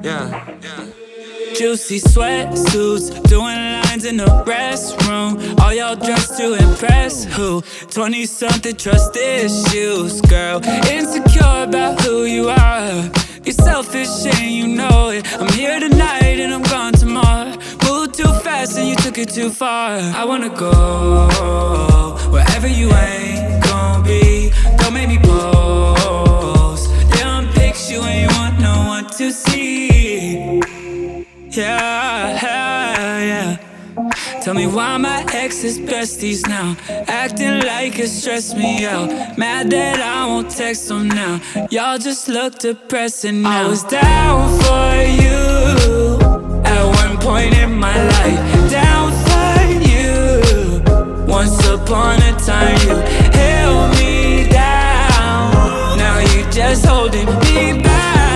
Yeah. Juicy sweatsuits, doing lines in the restroom. All y'all dressed to impress who? 20-something trust issues, girl. Insecure about who you are. You're selfish and you know it. I'm here tonight and I'm gone tomorrow. Moved too fast and you took it too far. I wanna go wherever you ain't gon' be. Don't make me post them pics you ain't want no one to see. Yeah. Tell me why my ex is besties now, acting like it stressed me out. Mad that I won't text them now. Y'all just look depressing now. I was down for you at one point in my life. Down for you. Once upon a time you held me down. Now you just holding me back.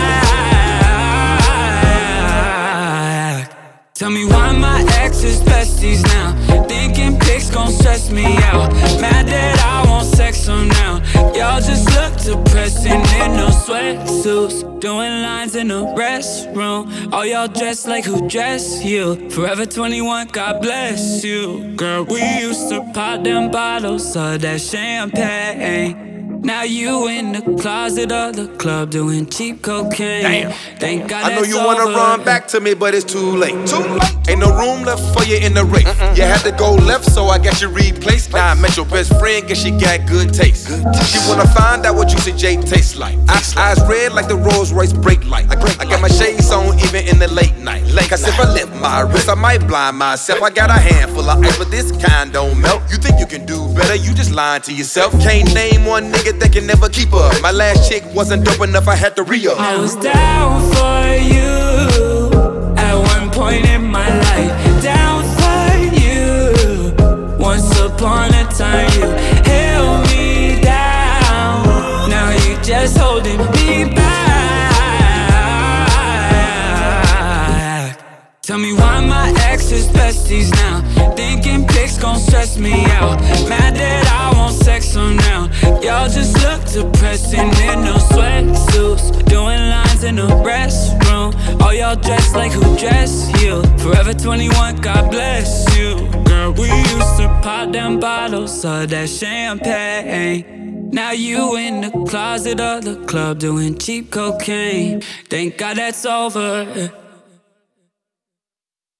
Tell me why my ex is besties now. Thinking pics gon' stress me out. Mad that I won't sex them now. Y'all just look depressing in no sweatsuits, doing lines in the restroom. All y'all dressed like who dressed you? Forever 21, God bless you. Girl, we used to pop them bottles of that champagne. Now you in the closet of the club doing cheap cocaine. Damn. Thank God I know that's you wanna over. run back to me, but it's too late. Ain't no room left for you in the race. You had to go left, so I got you replaced. Now I met your best friend, guess she got good taste. She wanna find out what Juicy J tastes like. Eyes red like the Rolls Royce brake light. I got my shades on even in the late night. Cause if I lift my wrist, I might blind myself. I got a handful of ice, but this kind don't melt. You think you can do better, you just lying to yourself. Can't name one nigga that can never keep up. My last chick wasn't dope enough, I had to re-up. I was down for you at one point in my life. Down for you. Once upon a time you held me down. Now you just holding me back. Tell me why my ex is besties now. Thinking pics gon' stress me out. Mad that I won't sex them now. Y'all just look depressing in no sweatsuits, doing lines in the restroom. All y'all dressed like who dressed you? Forever 21, God bless you. Girl, we used to pop them bottles of that champagne. Now you in the closet of the club doing cheap cocaine. Thank God that's over.